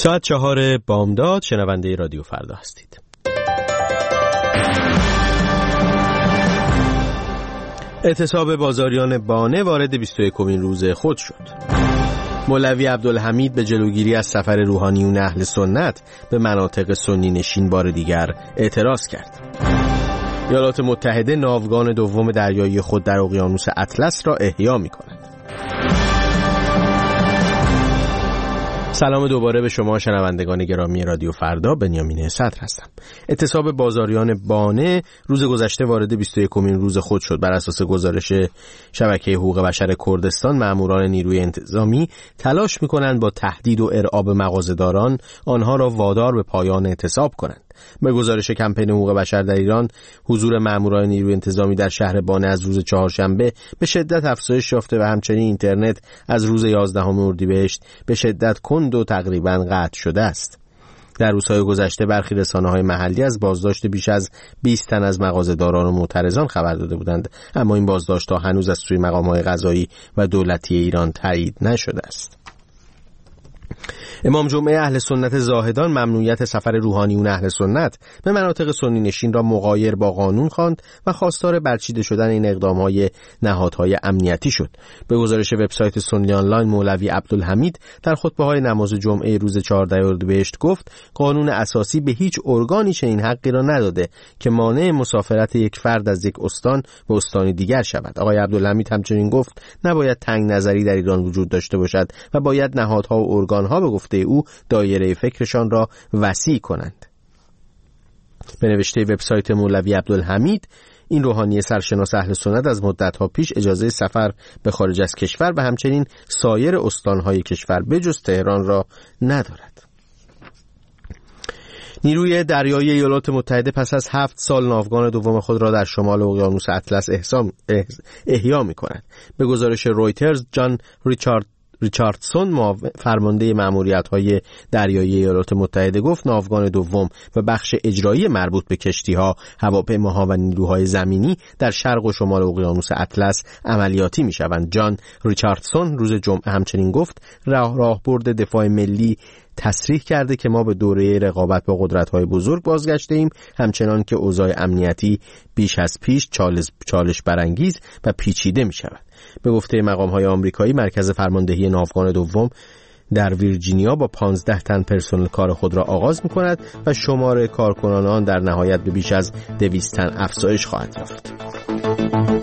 ساعت 4 بامداد شنونده رادیو فردا هستید. اعتصاب بازاریان بانه وارد 21مین روز خود شد. مولوی عبدالحمید به جلوگیری از سفر روحانیون اهل سنت به مناطق سنی نشین بار دیگر اعتراض کرد. ایالات متحده ناوگان دوم دریایی خود در اقیانوس اطلس را احیا می‌کند. سلام دوباره به شما شنوندگان گرامی رادیو فردا، بنیامین صدر هستم. اعتصاب بازاریان بانه روز گذشته وارد 21مین روز خود شد. بر اساس گزارش شبکه حقوق بشر کردستان، ماموران نیروی انتظامی تلاش می‌کنند با تهدید و ارعاب مغازه‌داران آنها را وادار به پایان اعتصاب کنند. به گزارش کمپین حقوق بشر در ایران، حضور ماموران نیروی انتظامی در شهر بانه از روز چهارشنبه به شدت افزایش یافته و همچنین اینترنت از روز 11 اردیبهشت به شدت کند و تقریباً قطع شده است. در روزهای گذشته برخی رسانه‌های محلی از بازداشت بیش از 20 تن از مغازه‌داران و معترضان خبر داده بودند، اما این بازداشت‌ها هنوز از سوی مقام‌های قضایی و دولتی ایران تایید نشده است. امام جمعه اهل سنت زاهدان ممنوعیت سفر روحانیون اهل سنت به مناطق سنی نشین را مغایر با قانون خواند و خواستار برچیده شدن این اقدام‌های نهادهای امنیتی شد. به گزارش وبسایت سنی آنلاین، مولوی عبدالحمید در خطبه‌های نماز جمعه روز 14 اردیبهشت گفت قانون اساسی به هیچ ارگانی چنین حقی را نداده که مانع مسافرت یک فرد از یک استان به استانی دیگر شود. آقای عبدالحمید همچنین گفت نباید تنگ نظری در ایران وجود داشته باشد و باید نهادها و ارگان‌ها به گفته او دایره فکرشان را وسیع کنند. به نوشته وبسایت مولوی عبدالحمید، این روحانی سرشناس اهل سنت از مدت‌ها پیش اجازه سفر به خارج از کشور و همچنین سایر استان‌های کشور بجز تهران را ندارد. نیروی دریایی ایالات متحده پس از 7 سال ناوگان دوم خود را در شمال اقیانوس اطلس احیا می‌کند. به گزارش رویترز، جان ریچاردسون، فرمانده ماموریت‌های دریایی ایالات متحده، گفت ناوگان دوم و بخش اجرایی مربوط به کشتی‌ها، هواپیماها و نیروهای زمینی در شرق و شمال اقیانوس اطلس عملیاتی می‌شوند. جان ریچاردسون روز جمعه همچنین گفت راهبرد دفاع ملی تصریح کرده که ما به دوره رقابت با قدرت‌های بزرگ بازگشته ایم، همچنان که اوضاع امنیتی بیش از پیش چالش برانگیز و پیچیده می‌شود. به گفته مقام‌های آمریکایی، مرکز فرماندهی ناوگان دوم در ویرجینیا با 15 تن پرسنل کار خود را آغاز می‌کند و شمار کارکنان آن در نهایت به بیش از 200 تن افزایش خواهد یافت.